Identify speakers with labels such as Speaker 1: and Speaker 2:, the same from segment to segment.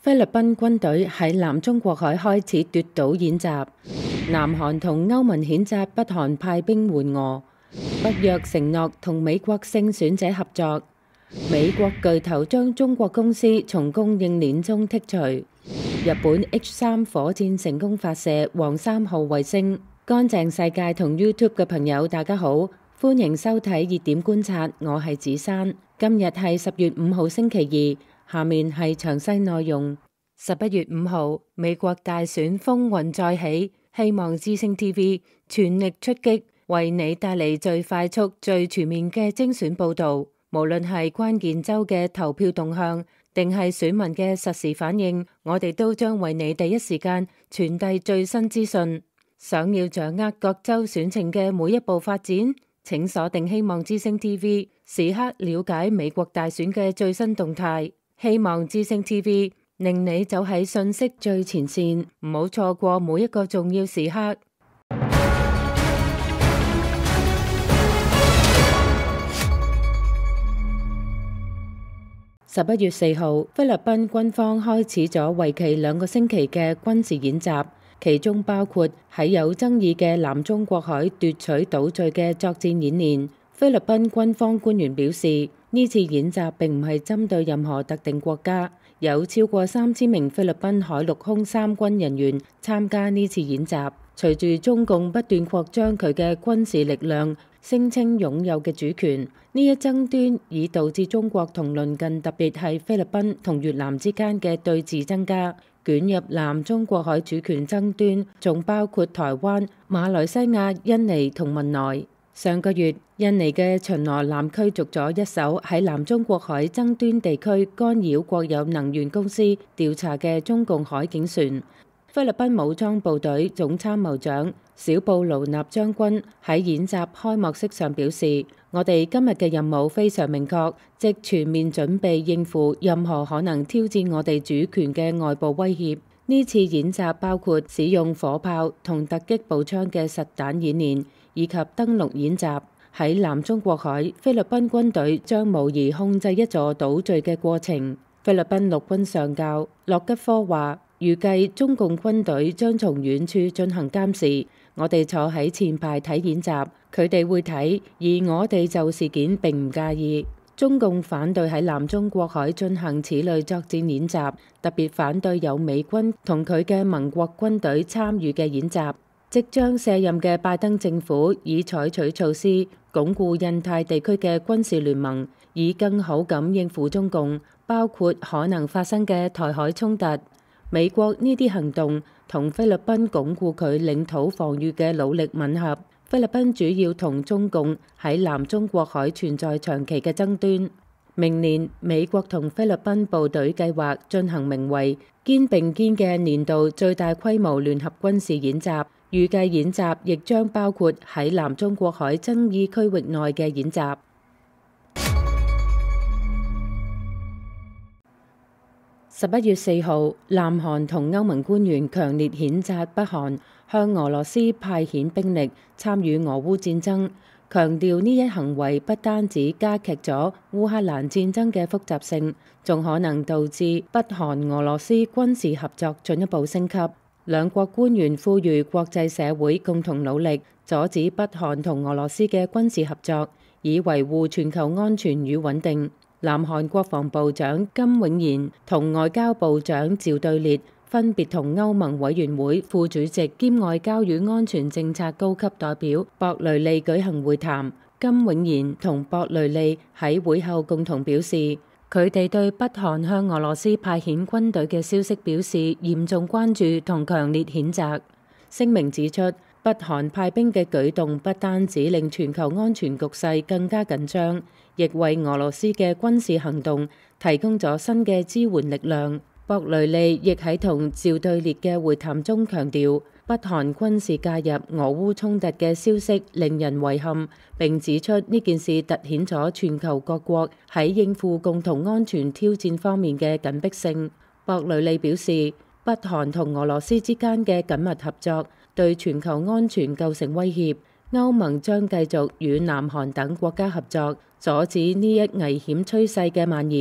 Speaker 1: 菲律賓軍隊喺南中國海開始奪島演習，南韓同歐盟譴責北韓派兵援俄，北約承諾同美國勝選者合作，美國巨頭將中國公司從供應鏈中剔除，日本 H3 火箭成功發射黃3號衛星。乾淨世界同 YouTube 嘅朋友大家好，歡迎收睇熱點觀察，我係子珊。今日係10月5號星期二。下面係詳細內容。11月5號，美國大選風雲再起，希望之聲 TV 全力出擊，為你帶嚟最快速、最全面嘅精選報導。無論係關鍵州嘅投票動向，定係選民嘅實時反應，我哋都將為你第一時間傳遞最新資訊。想要掌握各州選情嘅每一步發展，請鎖定希望之聲 TV， 時刻了解美國大選嘅最新動態。希望之聲 TV 令你走喺信息最前線，唔好錯過每一個重要時刻。11月4號，菲律賓軍方開始咗為期2個星期嘅軍事演習，其中包括喺有爭議嘅南中國海奪取島嶼嘅作戰演練。菲律賓軍方官員表示，呢次演習並唔係針對任何特定國家，有超過3000名菲律賓海陸空三軍人員參加呢次演習。隨住中共不斷擴張佢嘅軍事力量，聲稱擁有嘅主權，呢一爭端已導致中國同鄰近，特別係菲律賓同越南之間嘅對峙增加，捲入南中國海主權爭端，仲包括台灣、馬來西亞、印尼同文萊。上個月，印尼嘅巡邏艦驅逐咗一艘喺南中國海爭端地區干擾國有能源公司調查嘅中共海警船。菲律賓武裝部隊總參謀長小布勞納將軍喺演習開幕式上表示，我哋今日嘅任務非常明確，即全面準備應付任何可能挑戰我哋主權嘅外部威脅。呢次演習包括使用火炮同突擊步槍嘅實彈演練，以及登陸演習。喺南中國海，菲律賓軍隊將模擬控制一座島嶼嘅過程。菲律賓陸軍上校洛吉科話，預計中共軍隊將從遠處進行監視，我哋坐喺前排睇演習，佢哋會睇，而我哋就事件並唔介意。中共反對喺南中國海進行此類作戰演習，特別反對有美軍同佢嘅盟國軍隊參與嘅演習。即將卸任嘅拜登政府已採取措施鞏固印太地區嘅軍事聯盟，以更好咁應付中共，包括可能發生嘅台海衝突。美國呢啲行動同菲律賓鞏固佢領土防禦嘅努力吻合。菲律賓主要同中共喺南中國海存在長期嘅爭端。明年美國同菲律賓部隊計劃進行名為肩並肩嘅年度最大規模聯合軍事演習。預計演習亦將包括喺南中國海爭議區域內嘅演習。11月4號，南韓同歐盟官員強烈譴責北韓向俄羅斯派遣兵力參與俄烏戰爭，強調呢一行為不單止加劇咗烏克蘭戰爭嘅複雜性，仲可能導致北韓俄羅斯軍事合作進一步升級。兩國官員呼籲國際社會共同努力，阻止北韓同俄羅斯嘅軍事合作，以維護全球安全與穩定。南韓國防部長金永賢同外交部長趙對列分別同歐盟委員會副主席兼外交與安全政策高級代表博雷利舉行會談。金永賢同博雷利喺會後共同表示，佢哋對北韓向俄羅斯派遣軍隊嘅消息表示嚴重關注同強烈譴責。聲明指出，北韓派兵嘅舉動不單止令全球安全局勢更加緊張，亦為俄羅斯嘅軍事行動提供咗新嘅支援力量。博雷利亦喺同趙對列嘅會談中強調，北韓軍事介入俄烏衝突嘅消息令人遺憾，並指出呢件事凸顯咗全球各國喺應付共同安全挑戰方面嘅緊迫性。博雷利表示，北韓同俄羅斯之間嘅緊密合作對全球安全構成威脅，歐盟將繼續與南韓等國家合作，阻止呢一危險趨勢嘅蔓延。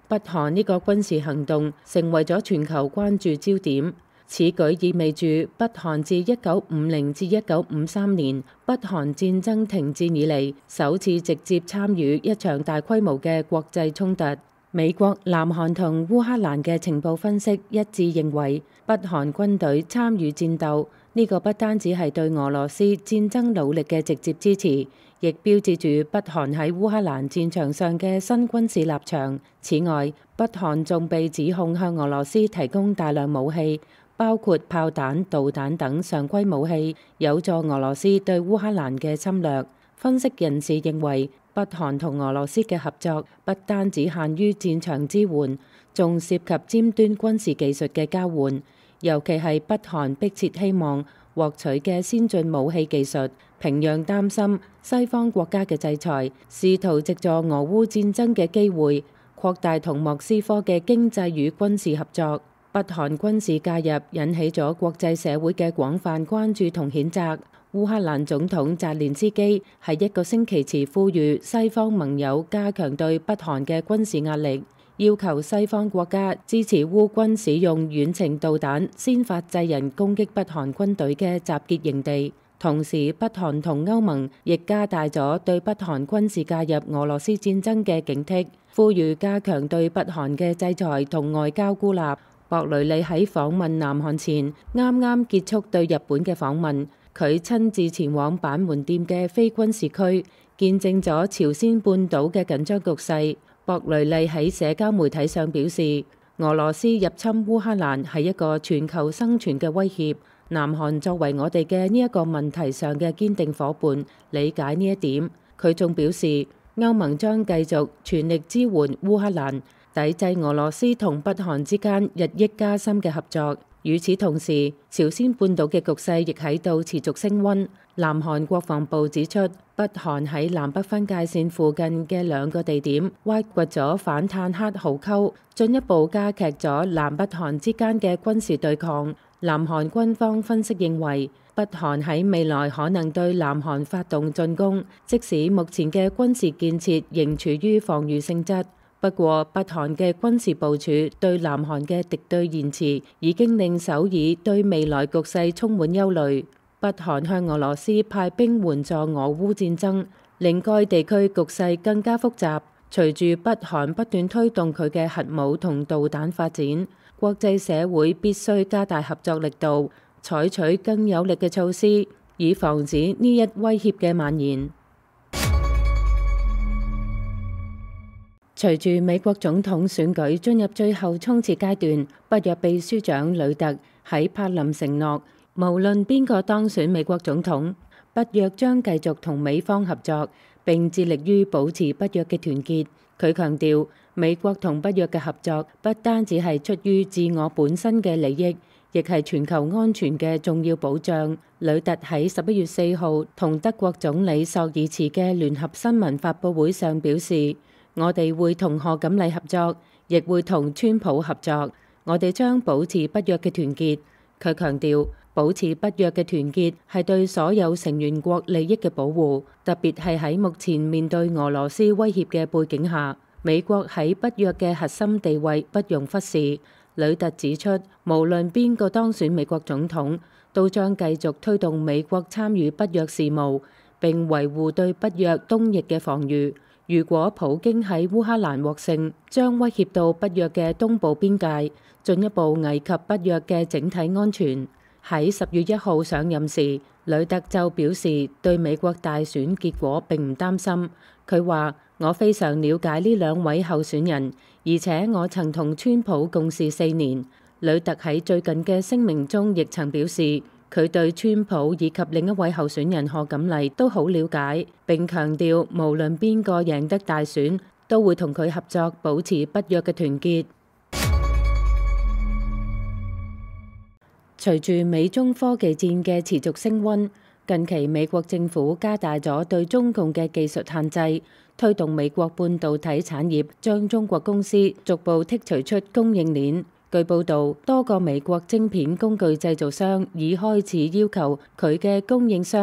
Speaker 1: 北韓呢個軍事行動成為咗全球關注焦點。此舉意味住北韓自1950至1953年北韓戰爭停戰以嚟，首次直接參與一場大規模嘅國際衝突。美國、南韓同烏克蘭嘅情報分析一致認為，北韓軍隊參與戰鬥，呢個不單止係對俄羅斯戰爭努力嘅直接支持，亦標誌住北韓喺烏克蘭戰場上嘅新軍事立場。此外，北韓仲被指控向俄羅斯提供大量武器，包括炮彈、導彈等常規武器，有助俄羅斯對烏克蘭嘅侵略。分析人士認為，北韓同俄羅斯嘅合作不單只限於戰場支援，仲涉及尖端軍事技術嘅交換，尤其係北韓迫切希望獲取嘅先進武器技術。平壤擔心西方國家嘅制裁，試圖藉助俄烏戰爭嘅機會擴大同莫斯科嘅經濟與軍事合作。北韓軍事介入引起咗國際社會嘅廣泛關注同譴責。烏克蘭總統澤連斯基喺一個星期前呼籲西方盟友加強對北韓嘅軍事壓力，要求西方國家支持烏軍使用遠程導彈，先發制人攻擊北韓軍隊嘅集結營地。同時，北韓同歐盟亦加大咗對北韓軍事介入俄羅斯戰爭嘅警惕，呼籲加強對北韓嘅制裁同外交孤立。博雷利喺訪問南韓前，啱啱結束對日本嘅訪問，佢親自前往板門店嘅非軍事區，見證咗朝鮮半島嘅緊張局勢。博雷利喺社交媒體上表示，俄羅斯入侵烏克蘭係一個全球生存嘅威脅，南韓作為我哋嘅呢一個問題上嘅堅定夥伴，理解呢一點。佢仲表示，歐盟將繼續全力支援烏克蘭，抵制俄羅斯同北韓之間日益加深嘅合作。與此同時，朝鮮半島嘅局勢亦喺度持續升溫。南韓國防部指出，北韓喺南北分界線附近嘅2個地點挖掘咗反坦克壕溝，進一步加劇咗南北韓之間嘅軍事對抗。南韓軍方分析認為，北韓喺未來可能對南韓發動進攻，即使目前嘅軍事建設仍處於防禦性質。不過，北韓嘅軍事部署對南韓嘅敵對言辭已經令首爾對未來局勢充滿憂慮。北韓向俄羅斯派兵援助俄烏戰爭，令該地區局勢更加複雜。隨住北韓不斷推動佢嘅核武同導彈發展，國際社會必須加大合作力度，採取更有力嘅措施，以防止呢一威脅嘅蔓延。隨住美國總統選舉進入最後衝刺階段，北約秘書長呂特喺柏林承諾，無論邊個當選美國總統，北約將繼續同美方合作，並致力於保持北約嘅團結。佢強調，美國同北約嘅合作不單止係出於自我本身嘅利益，亦係全球安全嘅重要保障。呂特喺11月4號同德國總理朔爾茨嘅聯合新聞發佈會上表示，我哋會同賀錦麗合作，亦會同川普合作。我哋將保持北約嘅團結。佢強調，保持北約嘅團結係對所有成員國利益嘅保護，特別係喺目前面對俄羅斯威脅嘅背景下，美國喺北約嘅核心地位不容忽視。呂特指出，無論邊個當選美國總統，都將繼續推動美國參與北約事務，並維護對北約東翼嘅防禦。如果普京喺烏克蘭獲勝，將威脅到北約嘅東部邊界，進一步危及北約嘅整體安全。喺10月1號上任時，呂特就表示對美國大選結果並唔擔心。佢話：我非常了解呢2位候選人，而且我曾同川普共事4年。呂特喺最近嘅聲明中亦曾表示，佢對川普以及另一位候選人賀錦麗都好了解，並強調無論邊個贏得大選，都會同佢合作，保持北約嘅團結。隨住美中科技戰嘅持續升溫，近期美國政府加大咗對中共嘅技術限制，推動美國半導體產業將中國公司逐步剔除出供應鏈。據報導，多個美國晶片工具製造商已開始要求佢嘅供應商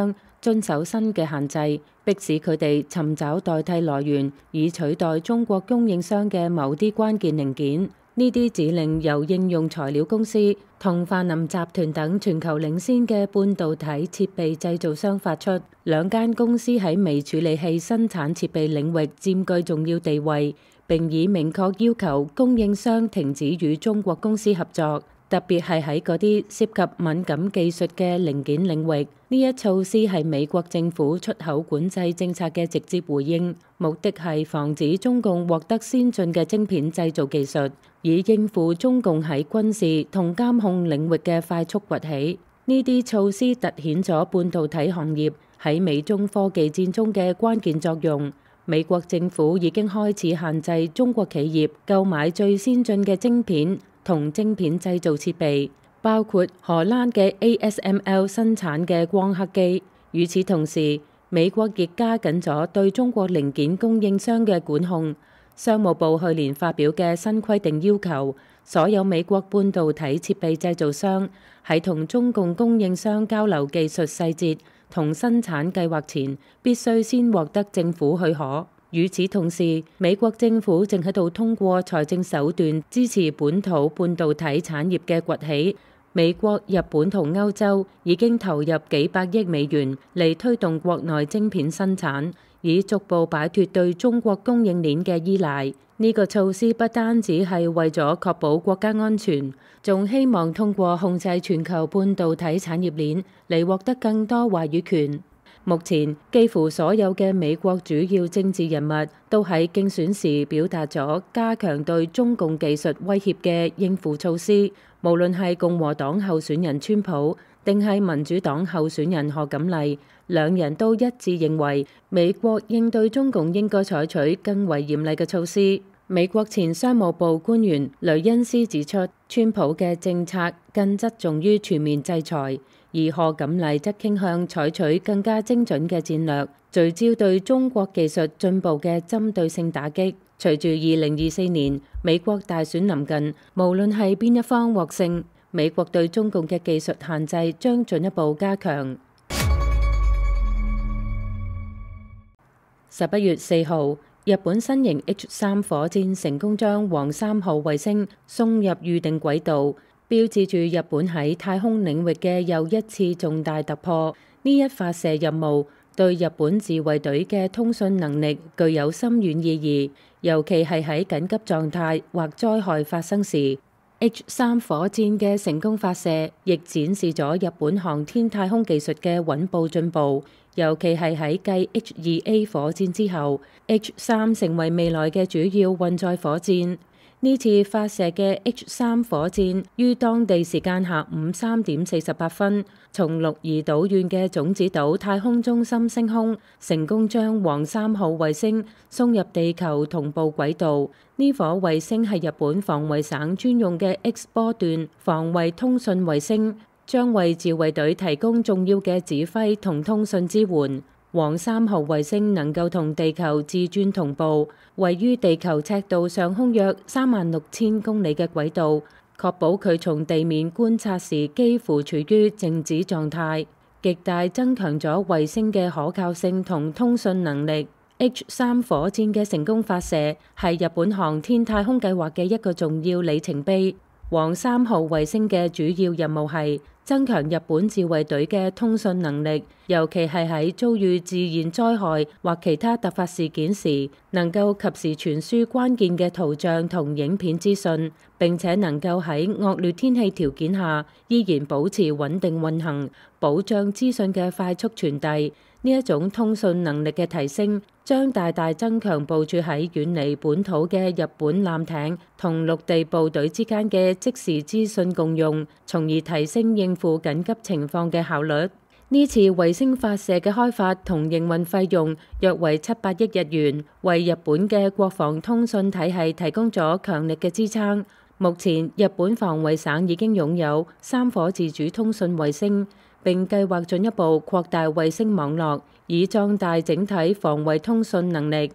Speaker 1: 遵守新嘅限制，迫使佢哋尋找代替來源，以取代中國供應商嘅某啲關鍵零件。呢啲指令由應用材料公司同泛林集團等全球領先嘅半導體設備製造商發出。兩間公司喺微處理器生產設備領域佔據重要地位，並已明確要求供應商停止與中國公司合作，特別係喺嗰啲涉及敏感技術嘅零件領域。呢一措施係美國政府出口管制政策嘅直接回應，目的係防止中共獲得先進嘅晶片製造技術，以應付中共喺軍事同監控領域嘅快速崛起。呢啲措施凸顯咗半導體行業喺美中科技戰中嘅關鍵作用。美國政府已經開始限制中國企業購買最先進嘅晶片同晶片製造設備，包括荷蘭嘅 ASML 生產嘅光刻機。與此同時，美國亦加緊咗對中國零件供應商嘅管控。商務部去年發表嘅新規定要求，所有美國半導體設備製造商喺同中共供應商交流技術細節同生產計劃前，必須先獲得政府許可。與此同時，美國政府正喺度通過財政手段支持本土半導體產業嘅崛起。美國、日本同歐洲已經投入幾百億美元嚟推動國內晶片生產，以逐步擺脫對中國供應鏈嘅依賴。呢個措施不單止係為咗確保國家安全，仲希望通過控制全球半導體產業鏈嚟獲得更多話語權。目前幾乎所有嘅美國主要政治人物都喺競選時表達咗加強對中共技術威脅嘅應付措施，無論係共和黨候選人川普定係民主黨候選人賀錦麗，兩人都一致認為美國應對中共應該採取更為嚴厲嘅措施。美國前商務部官員雷恩斯指出，川普嘅政策更側重於全面制裁，而賀錦麗則傾向採取更加精準嘅戰略，聚焦對中國技術進步嘅針對性打擊。隨住2024年美國大選臨近，無論係邊一方獲勝，美國對中共嘅技術限制將進一步加強。11月4號，日本新型 H3 火箭成功將黃3號衛星送入預定軌道，標誌住日本喺太空領域嘅又一次重大突破。呢一發射任務對日本自衛隊嘅通訊能力具有深遠意義，尤其係喺緊急狀態或災害發生時。H3 火箭嘅成功發射，亦展示咗日本航天太空技術嘅穩步進步，尤其係喺繼 H2A 火箭之後，H3 成為未來嘅主要運載火箭。呢次發射嘅 H3 火箭於當地時間下午3點48分，從鹿兒島縣嘅種子島太空中心升空，成功將黃3號衛星送入地球同步軌道。呢顆衛星係日本防衛省專用嘅 X 波段防衛通訊衛星，將為自衛隊提供重要嘅指揮同通訊支援。黃3號衛星能夠同地球自轉同步，位於地球赤道上空約36000公里嘅軌道，確保佢從地面觀察時幾乎處於靜止狀態，極大增強咗衛星嘅可靠性同通訊能力。H3 火箭嘅成功發射係日本航天太空計劃嘅一個重要里程碑。黃3號衛星嘅主要任務係增強日本自衛隊嘅通訊能力，尤其係喺遭遇自然災害或其他突發事件時，能夠及時傳輸關鍵嘅圖像同影片資訊，並且能夠喺惡劣天氣條件下依然保持穩定運行，保障資訊嘅快速傳遞。呢一種通訊能力嘅提升，將大大增強部署喺遠離本土嘅日本艦艇同陸地部隊之間嘅即時資訊共用，從而提升應付緊急情況嘅效率。呢次衛星發射嘅開發同營運費用約為700億日元，為日本嘅國防通訊體系提供咗強力嘅支撐。目前，日本防衛省已經擁有3顆自主通訊衛星，並計劃進一步擴大衛星網絡，以壯大整體防衛通訊能力。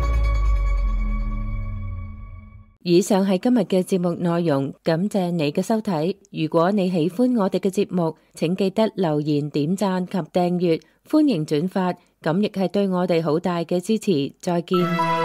Speaker 1: 以上係今日嘅節目內容，感謝你嘅收睇。如果你喜歡我哋嘅節目，請記得留言、點讚及訂閱。 歡迎轉發，咁亦係對我哋好大嘅支持。再見。